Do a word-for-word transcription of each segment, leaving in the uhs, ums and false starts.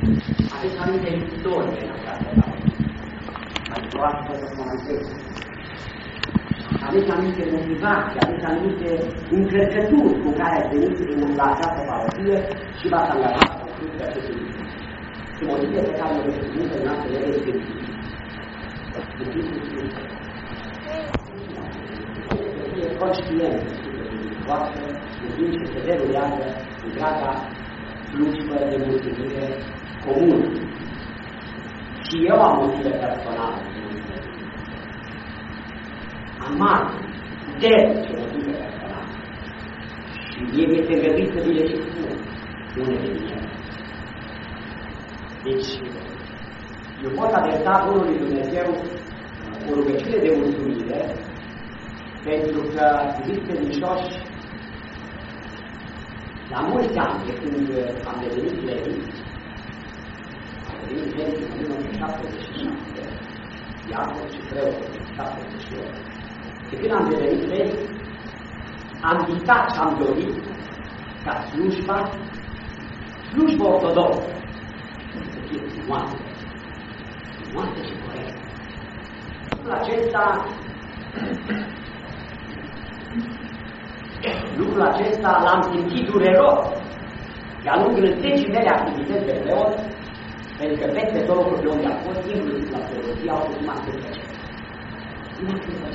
Aveți anumite istorie în această tabără. Adică asta să comentez. Aveți anumite motivații, aveți anumite încărcături cu care ați venit la această parohie și v-ați angajat în construcția acestui lucru. Sunt motive pe care le reprezintă în noastră le respectiv. Să fie conștient de voastră în timp ce se derulează întreaga slujbă de mulțumire comună. Și eu am motive personale. Am mari, puternice motive personale. Și mie mi-este îngăduit să vi le și spun unele din ele. Deci, eu pot adresa Bunului Dumnezeu o rugăciune de mulțumire pentru că, iubiți credincioși, la mulți ani de când am devenit lei, am devenit lei în o mie nouă sute șaptezeci și șapte, iar și preot în șaptezeci și opt. De când am devenit lei, am visat și am dorit ca slujba, slujba ortodoxă, să fie frumoasă, frumoasă și corectă. Lucrul acesta, lucrul acesta l-am simțit dureros de-a lungul zecii mele activități de preot, pentru că peste tot locul de unde am fost, inclusiv la preoție, au fost numai câte numai câte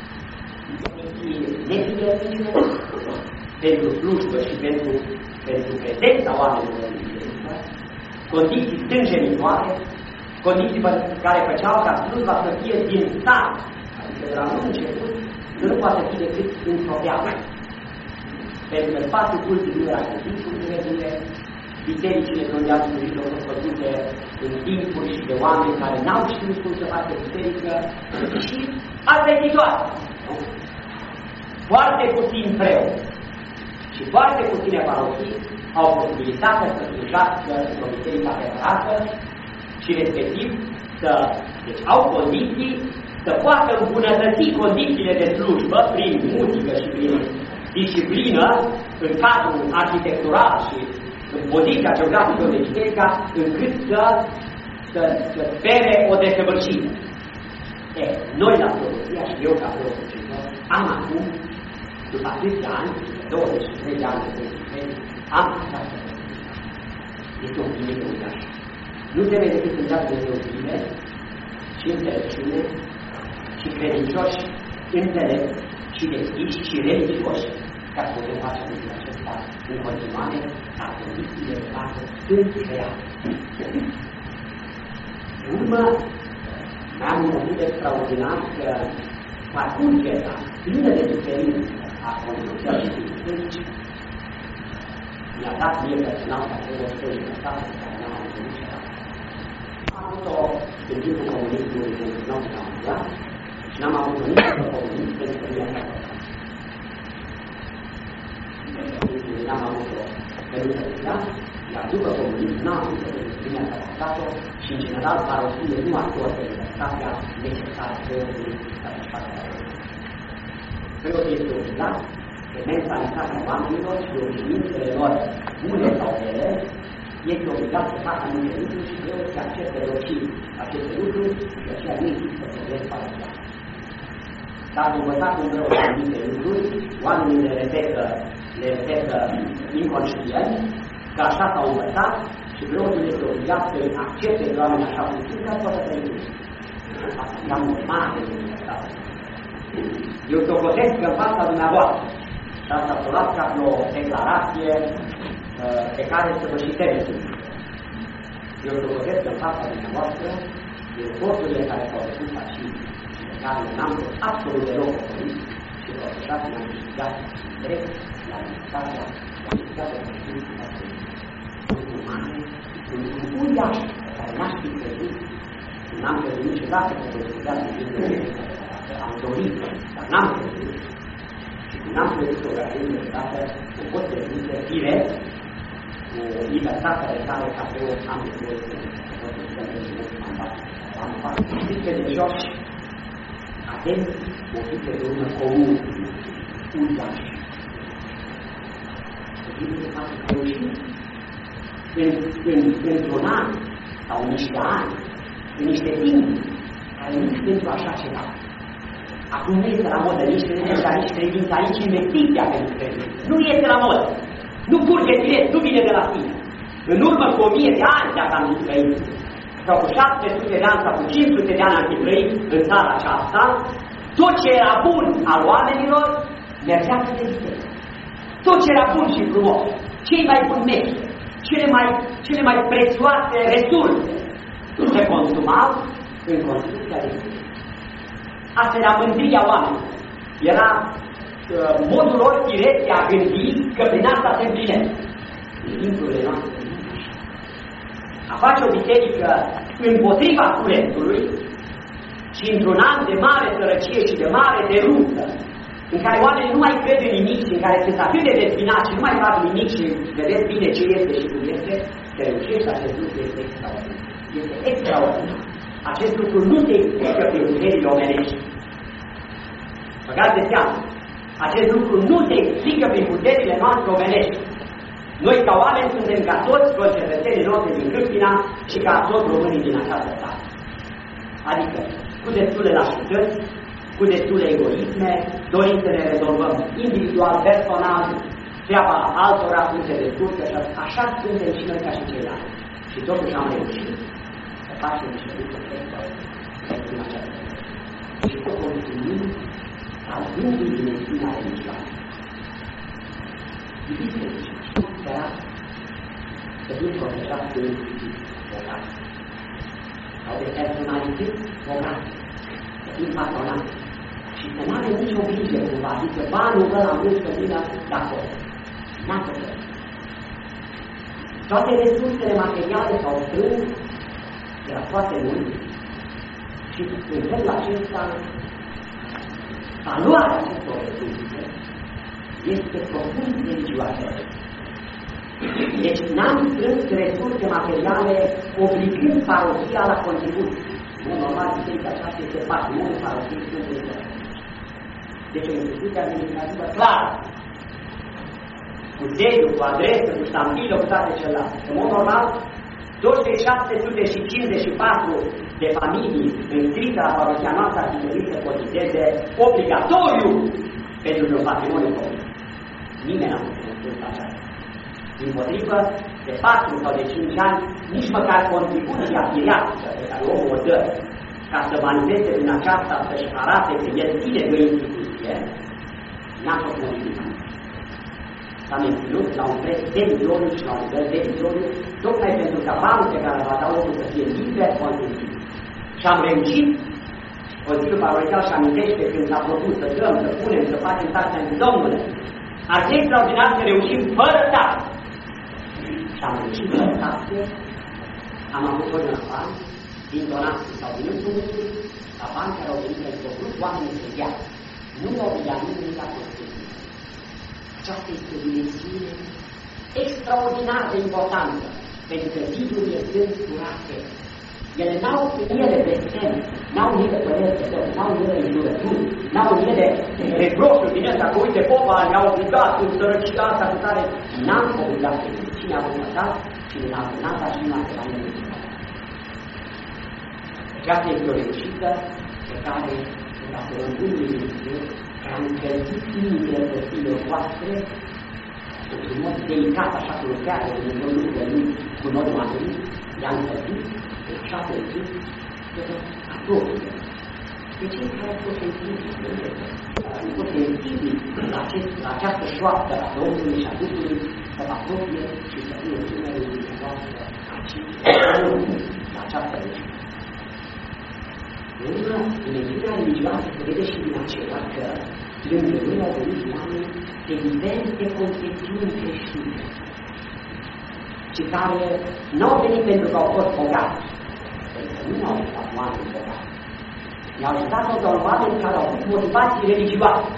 nefidețile pentru slujbă și pentru, pentru prezența oamenilor în biserică, condiții stânjenitoare, condiții care făceau ca slujba să fie din stat, adică de la un început, să nu poate fi decât într-o viață. Pentru că spațiul cultic nu era găsit cum trebuie, bisericile unde am slujit au fost făcute în timpuri și de oameni care n-au știut cum să facă biserică și asta e situația. Foarte puțin preoți și foarte puține parohii au posibilitatea să slujească într-o biserică adevărată și respectiv să, deci au condiții să poată îmbunătăți condițiile de slujbă prin muzică și prin disciplină în cadrul arhitectural și în poziția geografică de biserica, încât să, să, să spere o desăvârșire. E, noi la preoția și eu ca preoția am acum, după atâția ani, douăzeci și trei de ani de preoție, am această preoție. Este o bine de uitaș. Nu trebuie decât să înceapă de bine și înțelepciune și credincioși înțelepți și deschiși și religioși ca să putem face lucrul acesta în continuare ca condițiile de față sunt create. În urmă, mai am un motiv extraordinar că parcurgerea plină de suferință a construcției acestui biserici mi-a dat mie personal ca să o spui în stat pe care n-am avut niciodată. Am avut-o în timpul comunismului pentru nou și am aflat și n-am avut-o nici pe comunism pentru că mi-a dat n-am avut-o pe lucrurile, iar după comunism n-am avut-o pentru că mi-a dat-o și în general parohiile nu acordă libertatea necesară preotului ca să-și facă parohiile. Preotul este obligat de mentalitatea oamenilor și de obișnuințele lor bune sau rele, este obligat să facă anumite lucruri și preotul să accepte roși aceste lucruri și aceea nu există probleme parohiale. Dar învățat un preot anumite lucruri, oamenii le repetă, le repetă inconștient, că așa s-au învățat și preotul este obligat să accepte pe oamenii așa cum sunt, ca toată pentru asta e normal de învățat. Eu socotesc că în fața dumneavoastră și asta s-o las ca o declarație uh, pe care să vă și trebuie. Eu socotesc că în fața dumneavoastră eforturile care s-au făcut aici și pe care n-am fost absolut deloc oferit și v-au făcut ne-am câștigat drept la libertatea și la libertatea de știință umane, un uriaș pe care n-aș fi crezut, n-am crezut niciodată că vă studiați în timpul am dorit, dar n-am crezut și când n-am crezut o găsind de dată, o pot prezinte direct cu libertatea de care ca pe o am de voie să vă prezinte am dat. Am făcut știți credincioși, avem motive de urmă comun, uriaș. Să fim de fapt reușit în, în, într-un an sau în niște ani, în niște timp, care nici pentru așa ceva. Acum nu este la modă nici credința, nici credința, nici investiția pentru credință. Nu este la modă. Nu curge direct, nu vine de la tine. În urmă cu o mie de ani, dacă am trăit, sau cu șapte sute de ani, sau cu cinci sute de ani am trăit în țara aceasta, tot ce era bun al oamenilor mergea pe biserică. Tot ce era bun și frumos, cei mai buni mești, cele mai, cele mai prețioase resurse se consumau în construcția de biserică. Asta era mândria oamenilor. Era uh, modul lor direct de a gândi că prin asta se împlinesc. În timpurile noastre, a face o biserică împotriva curentului și într-un an de mare sărăcie și de mare deruntă, în care oamenii nu mai cred în nimic și în care sunt atât de dezbinați și nu mai fac nimic și vedeți bine ce este și cum este, să reușești acest lucru este extraordinar. Este extraordinar. Acest lucru nu se explică prin puterile omenești. Băgați de seamă. Acest lucru nu se explică prin puterile noastre omenești. Noi ca oameni suntem ca toți concetățenii noștri din Câmpina și ca toți românii din această țară. Adică cu destule lașități, cu destule egoisme, dorim să ne rezolvăm individual, personal, treaba altora cum se descurcă și așa suntem și noi ca și ceilalți. Și totuși am reușit să facem niște lucruri extraordinare în această țară. Și să continuăm salvându-i dimensiunea religioasă. Iubiți credincioși, să fim protejați de indivizi bogați sau de personalități bogate, să fim patronați și să nu avem nicio grijă cumva, adică banul ăla am vrut să vină de acolo. N-a făcut. Toate resursele materiale s-au strâns de la toate lumii și în felul acesta valoarea acestor resurse este profund religioasă. Deci n-am strâns resurse materiale obligând parohia la contribuție. Nu, normal, biserica aceasta este patrimoniul parohiei Sfântului Sfânt. Deci o instituție administrativă clară, cu sediu, cu adresă, cu ștampilă, cu toate celelalte. În mod normal, toți cei șapte sute cincizeci și patru de familii înscrise la parohia noastră ar fi trebuit să cotizeze obligatoriu pentru un patrimoniu comun. Nimeni n-a putut spune aceasta. Dimpotrivă, de patru sau de cinci ani, nici măcar contribuția firească pe care omul o dă ca să manifeste din aceasta, să-și arate că el ține de o instituție, n-a fost modificat. S-a menținut la un preț devizoriu și la un preț devizoriu, tocmai pentru ca banul pe care va da omul să fie liber contribuit. Și am reușit, Consiliul Parohial și amintește când s-a propus să dăm, să punem, să facem taxe în Domnule, ar fi extraordinar să reușim fără taxe. Și am reușit fără taxe, am avut până la bani, din donații sau din împrumuturi, la bani care au venit pentru grup oamenii de viață. Nu le obligat nimeni la construcție. Aceasta este o dimensiune extraordinar de importantă, pentru că vidurile sunt curate. Ele n-au în ele blestem, n-au în ele păreri de tot, n-au în ele înjurături, n-au în ele reproșuri din ăsta, că uite, popa ne-a obligat în sărăcia asta cu care n-am obligat pe cine a învățat, cine n-a învățat și nu a învățat nimic. Aceasta este o reușită pe care, dacă rămânul este, care am încălzit inimile copilor voastre, într-un mod delicat, așa că lucrează, Dumnezeu lucrurile lui cu noi oamenii, i-am încălzit, așa pe zi, să vă apropie. De cei care au fost sensibili, au fost sensibili la, acest, la această șoaptă a Domnului și a Duhului, să vă apropie și să fie numele dumneavoastră aici, la această regiune. Urmă, dimensiunea religioasă se vede și din aceea că lângă noi au venit oameni de diverse confesiuni creștine și care nu au venit pentru că au fost bogați, pentru că nu au ajutat oameni bogați. I-au ajutat doar oameni care au avut motivații religioase.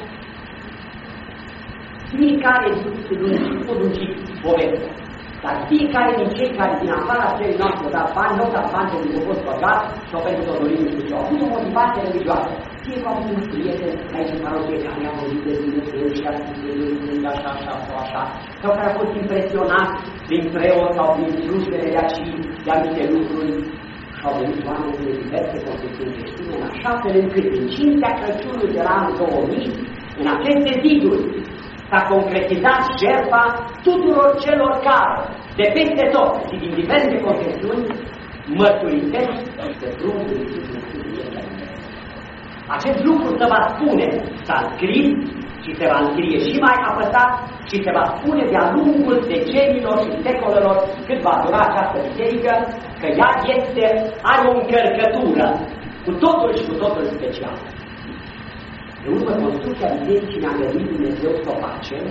Fiecare dintre lungi, lungi povestea. Dar fiecare din cei care din afara țării noastre au dat bani, nu au dat bani pentru că au fost băgați sau pentru că au dorit nu știu ce. Au avut o motivație religioasă. Fie cu un prieten, aici în parohie, care mi-a vorbit de Dumnezeu și a spus de Dumnezeu așa, așa sau așa, sau care a fost impresionat din preot sau din slujbele de aici, de anumite lucruri, și au venit oameni de diverse confesiuni creștine, în așa fel încât în cincea Crăciunului de la anul două mii, în aceste ziduri, s-a concretizat jertfa tuturor celor care, de peste tot și din diverse confesiuni, mărturisesc că drumul Iisus este. Acest lucru se va spune, s-a scris și se va înscrie și mai apăsat și se va spune de-a lungul decenilor și secolelor cât va dura această biserică, că ea este, are o încărcătură cu totul și cu totul special. De urmă, construcția bisericii ne-a găsit Dumnezeu să o facem,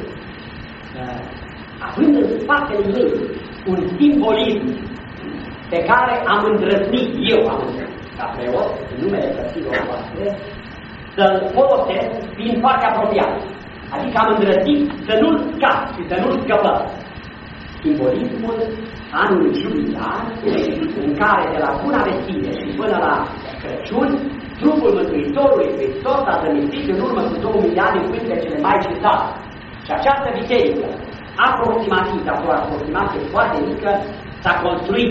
având în spatele ei un simbolism pe care am îndrăznit, eu am îndrăznit, ca preot, în numele frăților voastre, să-l folosesc fiind foarte apropiat. Adică am îndrăznit să nu-l scap și să nu-l scăpăm. Simbolismul anului jubilar, în care de la Buna Vestire și până la Crăciun, trupul Mântuitorului Hristos a zămislit în urmă cu două mii de ani în pântele cele mai citate. Și această biserică, aproximativ, dar o aproximație foarte mică, s-a construit.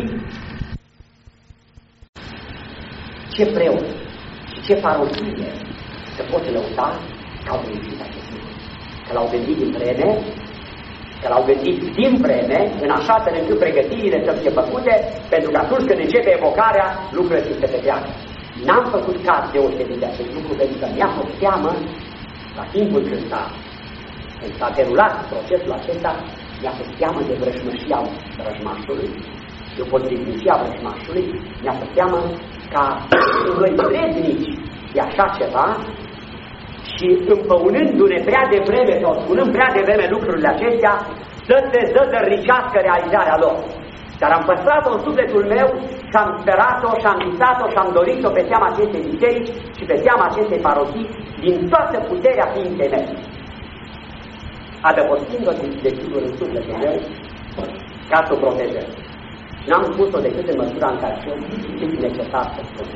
Ce preot și ce parohie se pot lăuda că au gândit acest lucru. Că l-au gândit din vreme, că l-au gândit din vreme, în așa fel încât pregătirile să fie făcute, pentru că atunci când începe evocarea, lucrurile se petreacă. N-am făcut caz deosebit de acest lucru, pentru că mi-a fost teamă, la timpul când s-a, când s-a derulat procesul acesta, mi-a fost teamă de vrăjmășia vrăjmașului, de potrivnicia vrăjmașului, mi-a fost teamă ca vrednici de așa ceva și împăunându-ne prea devreme sau spunând prea devreme lucrurile acestea, să se zădărnicească realizarea lor. Dar am păstrat-o în sufletul meu și am sperat-o și am visat-o și am dorit-o pe seama acestei biserici și pe seama acestei parohii din toată puterea ființei mele. Adăpostind-o desigur în sufletul meu ca să o protejez. Și n-am spus-o decât în măsura în care a fost necesar să spun.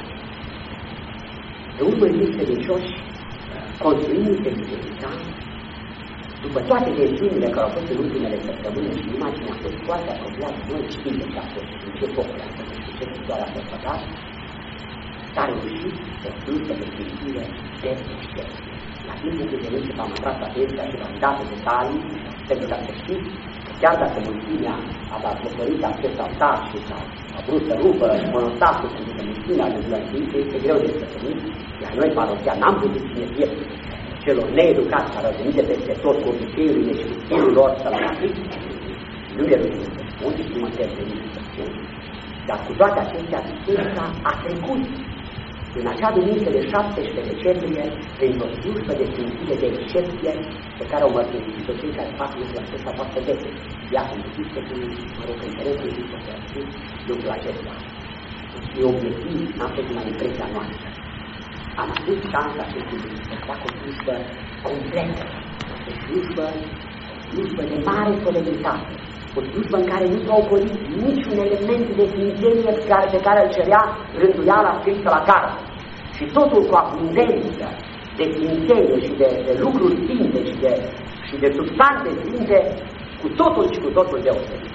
De urmă iubiți credincioși, construindu-se biserica, după toate tensiunile care au fost în ultimele săptămâni și numai cine a fost foarte apropiat, noi știm de ce a fost, în ce focul a fost, în ce situație a fost păcat, s-a reușit să slujbă de sfințire de excepție. La timpul când venim și v-am atras atenția și v-am dat detalii, pentru ca să știți că chiar dacă mulțimea a batmătorit acest altar și s-a vrut să rupă monostatul, pentru că mulțimea de Dumnezeu este greu de stăpânit, iar noi, parohia, n-am putut ține piept celor needucați care au venit de peste tot cu obiceiurile și cu stilul lor sălbatic, nu le rugăm să spun și nu mă termin să spun, dar cu toate acestea, biserica a trecut în acea duminică de șaptesprezece decembrie prin o slujbă de sfințire de excepție pe care o mărturisită cei care fac lucrul acesta foarte des. Ia să știți că tu, mă rog, interesul este să știți lucrul acesta. E obiectiv, n-am fost numai impresia noastră. Am avut șansa acestui lucru să fac o slujbă completă, o slujbă, o slujbă de mare solemnitate, o slujbă în care nu s-a ocolit niciun element de sfințenie pe care, pe care îl cerea rânduiala scrisă la carte. Și totul cu abundență de sfințenie și de, de lucruri sfinte și de, și de substanțe sfinte, cu totul și cu totul deosebit.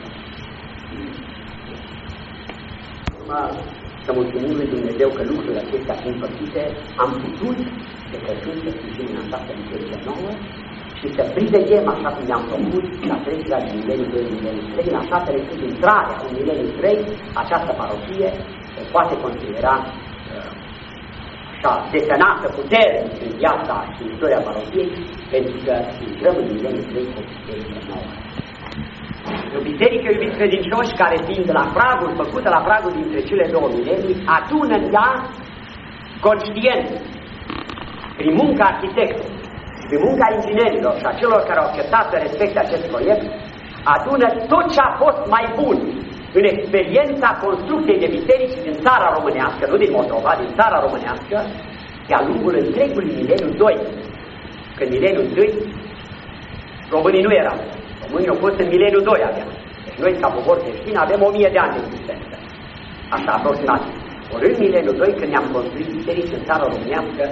Să mulțumim lui Dumnezeu că lucrurile acestea fiind făcute, am putut de Crăciun să fim în această biserică nouă și să priveghem așa cum i-am făcut la trecerea din mileniul doi în mileniul trei, în așa fel încât intrarea în mileniul trei, această parohie poate considera așa desenată puternic în viața și în istoria parohiei, pentru că intrăm în mileniul trei cu o biserică nouă. O biserică, iubiți credincioși, care fiind la pragul, făcută la pragul dintre cele două milenii, adună în ea conștient, prin munca arhitectului și prin munca inginerilor și a celor care au acceptat să respecte acest proiect, adună tot ce a fost mai bun în experiența construcției de biserici din țara românească, nu din Moldova, din țara românească, de-a lungul întregului mileniul doi. Când mileniul doi, românii nu erau. Românii au fost în mileniul doi abia. Deci noi, ca popor creștin, avem o mie de ani de existență. Așa, aproximativ. Ori în mileniul doi, când ne-am construit biserici în țara românească,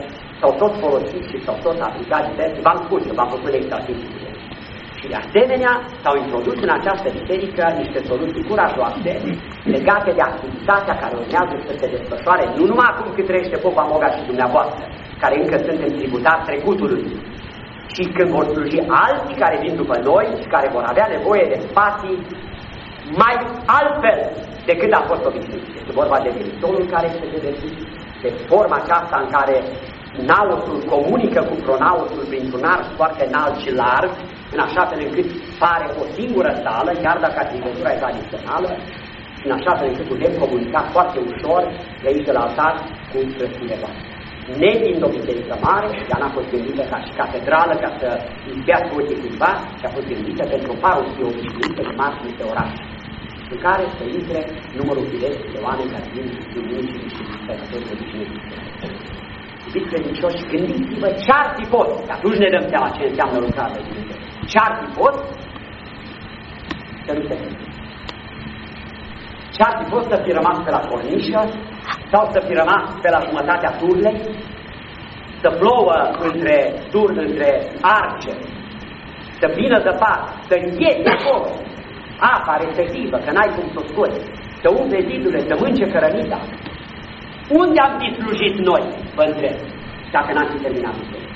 s-au tot folosit și s-au tot aplicat diverse, v-am spus că v-am făcut exerciții. Și de asemenea s-au introdus în această biserică niște soluții curajoase legate de activitatea care urmează să se desfășoare, nu numai acum cât trăiește Popa Moga și dumneavoastră, care încă suntem tributari trecutului, și când vor sluji alții care vin după noi și care vor avea nevoie de spații mai altfel decât a fost obișnuit. Este vorba de viitorul care este de deschis, de forma aceasta în care naosul comunică cu pronaosul printr-un arc foarte înalt și larg, în așa fel încât pare o singură sală, chiar dacă arhitectura e tradițională, în așa fel încât putem comunica foarte ușor de aici de la altar cu frățile voastre. Nefiind o biserică mare, ea n-a fost gândită ca și catedrală, ca să izbească ochii cuiva, ci a fost gândită pentru o parosie obișnuită de mari de oraș, în care să intre numărul direct de oameni care vin duminicii și spectatori obișnuiți. Iubiți credincioși, gândiți-vă ce-ar fi fost, că atunci ne dăm seama ce înseamnă lucrarea de Dumnezeu. Ce-ar fi fost să nu se gândește. Ce-ar fi fost să fi rămas pe la cornișă sau să fi rămas pe la jumătatea turnei, să plouă între turn, între arce, să vină zăpadă, să înghete acolo apa respectivă, că n-ai cum să o scoți, să umple zidurile, să mânce cărămida. Unde am fi slujit noi, vă întreb, dacă n-am fi terminat biserica?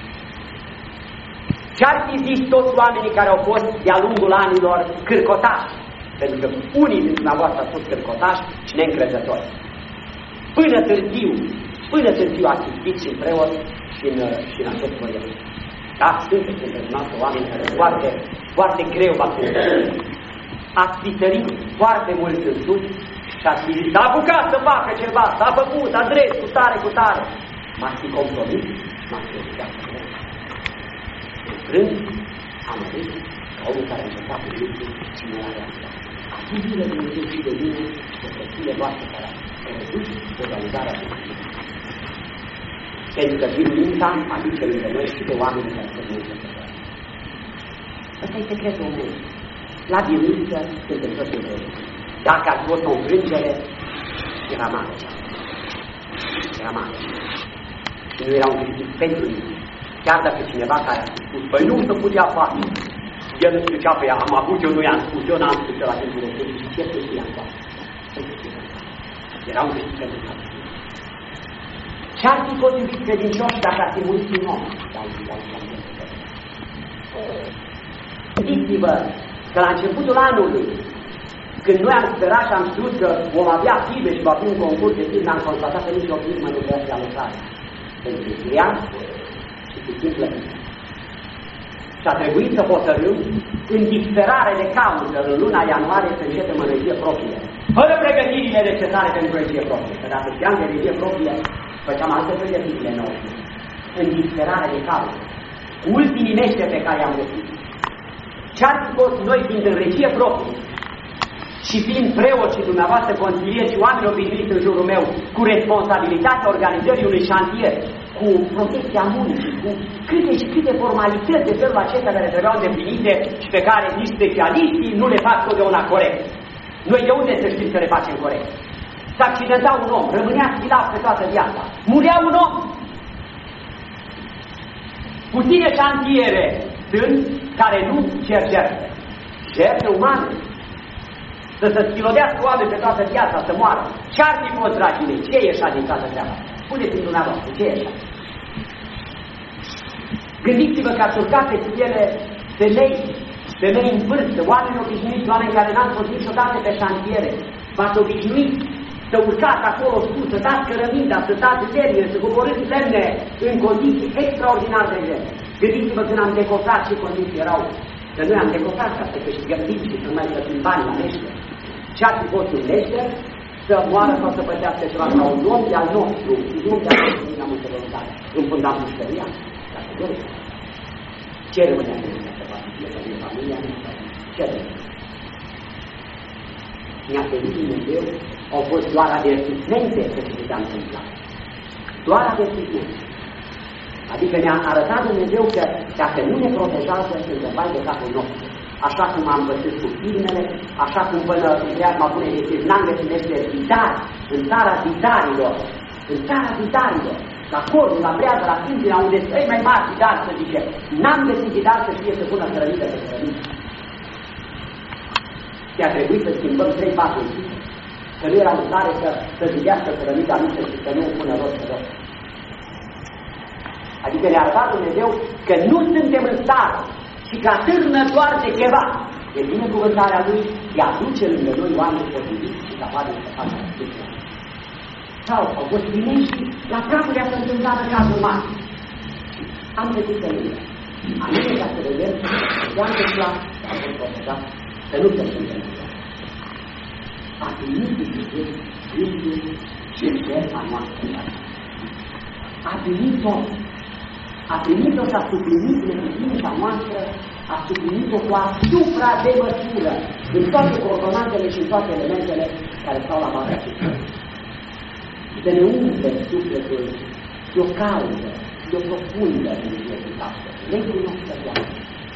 Ce-ar fi zis toți oamenii care au fost de-a lungul anilor cârcotași? Pentru că unii dintre dumneavoastră au fost cârcotași și neîncrezători. Până târziu, până târziu ați citit și în preot și în, și în acest proiect. Da, sunteți între oameni care foarte, foarte greu v-ați întâlnit. Ați pitărit foarte mult în sus și ați zis, s-a apucat să facă ceva, s-a făcut, adres, cu tare, cu tare. M-ați fi compromis, m-ați fi obligat să merg. În frânt, am mărit ca omul care a încercat cu lucru și nu l-a realizat. Atât de Dumnezeu și de mine, de frățile voastre care au redus organizarea acestui. Pentru că viruința aduce lângă noi și de oamenii care se duce pe noi. Ăsta e secretul meu. La viruință suntem toți împreună. Dacă ați fost o înfrângere, era mare. Era mare. Și nu era un câștig pentru mine. Chiar dacă cineva care a spus, păi nu se putea face. El îmi zicea, păi am avut, eu nu i-am spus, eu n-am spus eu la timpul de și ce să știam toate. Era un câștig pentru mine. Ce-ar fi fost iubit credincioși dacă ar fi murit un om? Gândiți-vă că la începutul anului, când noi am sperat și am știut că vom avea fibe și va fi un concurs de film, am constatat că nici o filmă nu vrea să-i alocare. Pentru că grea și cu timp plătit. Și a trebuit să hotărâm în disperare de cauză în luna ianuarie să începem în regie proprie. Fără pregătirile necesare pentru regie proprie. Că dacă știam de regie proprie, făceam alte pregătirile nouă. În disperare de cauză. Cu ultimii meșteri pe care i-am găsit. Ce-ar fi fost noi fiind în regie proprie și fiind preoți și dumneavoastră consilieri și oameni obișnuiți în jurul meu, cu responsabilitatea organizării unui șantier, cu protecția muncii, cu câte și câte formalități de felul acesta care trebuiau îndeplinite și pe care nici specialiștii nu le fac totdeauna corect. Noi de unde să știm să le facem corect? S-accidenta un om, rămânea schilav pe toată viața. Murea un om. Puține șantiere sunt care nu cer jertfe. Jertfe umane. Să se schilodească oameni pe toată viața, să moară. Ce-ar fi fost, dragii mei? Ce e așa din toată treaba? Spuneți-mi dumneavoastră, ce e așa? Gândiți-vă că ați urcat pe ele femei, femei în vârstă, oameni obișnuiți, oameni care n-ați fost niciodată pe șantiere. V-ați obișnuit să urcați acolo sus, să dați cărăminda, să dați lemne, să coborâți lemne în condiții extraordinar de grele. Gândiți-vă când am decotat ce condiții erau. Că noi am decotat ca să câștigăm timp și să mai plătim bani la meșter. Ce-ar fi fost un meșter să moară sau să pătească ceva ca un om de-al nostru, un om de-al nostru din amulte voluntare. Înfundam pușcăria, dacă doresc. Ce rămânea de ăsta să facă? Din familia noastră? Ce rămânea? Mi-a ferit Dumnezeu, au fost doar avertismente că se putea întâmpla. Doar avertismente. Adică ne-a arătat Dumnezeu că dacă nu ne protejează, suntem vai de capul nostru. Așa cum am văzut cu filmele, așa cum până în preajma pune de Tirnangă ținește zidari, în țara zidarilor, în țara zidarilor. la cornul, la brează, la sângina, unde trei mai mari ghidar, să zice, n-am găsit ghidar să știe să pună hrănită pe hrănită. Și a trebuit să schimbăm trei patru echipe, că nu era în stare să, să zidească hrănită anume și să nu o pună rost pe rost. Adică ne-a arătat Dumnezeu că nu suntem în stare și că atârnă doar de ceva. E binecuvântarea Lui de a duce lângă noi oameni potriviți și capabili să facă acestea. Sau au fost primești la pragurile să întâmplată cazul mare. Am trecut pe mine. Anume ca să vedem toată clasa a fost protejat, să nu se întâmplă. A primit Dumnezeu gândul și jertfa noastră. A primit-o, a primit-o și a suplinit neputința noastră, a suplinit-o cu asupra de măsură, în toate coordonatele și în toate elementele care stau la bază acestea. Să ne umple sufletul de o cauză, de o profundă religiozitate. Legul nostru viață.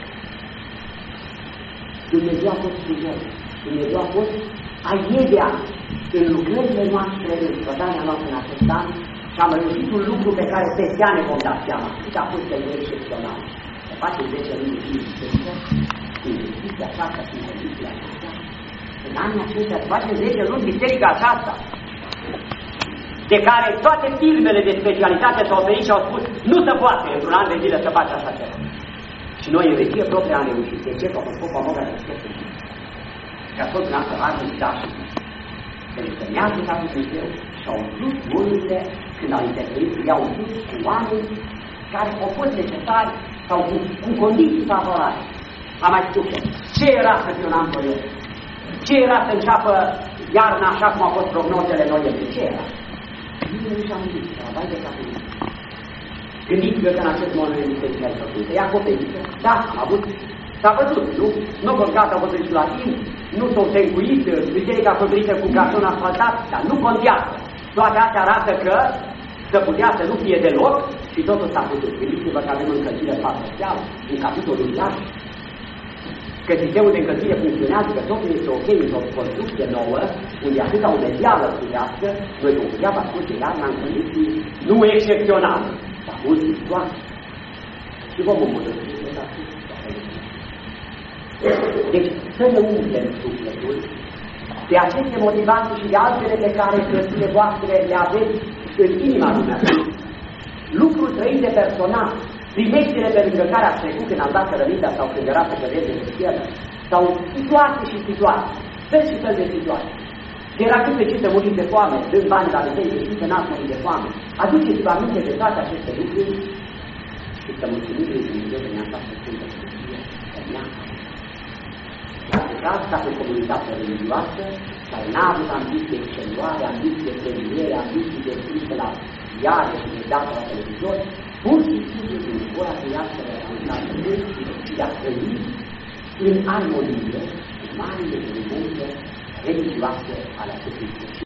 Dumnezeu a fost cu noi. Dumnezeu a fost aiedea în lucrările noastre, în strădania noastră în acest an și am reușit un lucru pe care peste ani vom da seama. Cât a fost el excepțional. Să faceți zece luni și biserică, investiția aceasta și condiția aceasta. În anii aceștia să faceți zece luni biserica aceasta, de care toate filmele de specialitate s-au oferit și au spus nu se poate într-un an de zile să faci așa ceva. Și noi în regie proprie am reușit. De ce? Că am făcut pamogă de scopul. Că a fost dumneavoastră armă și dași. Pentru că ne-a ajutat Dumnezeu și au umplut gururile când au intervenit, i-au umplut cu oameni care au fost necesari sau cu, cu condiții favorabile. Am mai spus ce era să fie un an părere? Ce era să înceapă iarna așa cum au fost prognozele noiembrie? Ce era? Nu și-am gândit, la bai de capul. Gândiți-vă că în acest moment de biserică ai făcut, e acoperită. Da, am avut, s-a văzut, nu? Nu contează, au fost la timp, nu s-au tencuit, biserica acoperită cu carton asfaltat, dar nu contează. Toate astea arată că să putea să nu fie deloc și totul s-a putut. Gândiți-vă că avem încălzire parțială, în capitolul iar, că sistemul de încălzire funcționează, că totul este ok într-o construcție nouă, unde atâta umezeală studească, noi vom putea parcurge iarna în condiții nu excepționale, dar mult situații. Și vom îmbunătăți de la Deci, să ne umplem sufletul de aceste motivații și de altele pe care frățile voastre le aveți în inima dumneavoastră. Lucruri trăite personal, primeștile pe lângă care ați trecut când am dat cărămita sau când era să cădeze de schielă, sau situații și situații, fel și fel de situații. De era cât pe ce să murim de foame, dând bani la vedere, și că n-ați murit de foame. Aduceți-vă aminte de toate aceste lucruri și să mulțumim lui Dumnezeu că ne-a dat să sfântă Sfânție, că ne-a dat ca pe comunitate religioasă, care n-a avut ambiție excelioare, ambiție de premiere, ambiție de scrisă la iară și de dată la televizor, pur și simplu din voia să iasă la și de a trăi în armonie, în marile elemente religioase ale acestui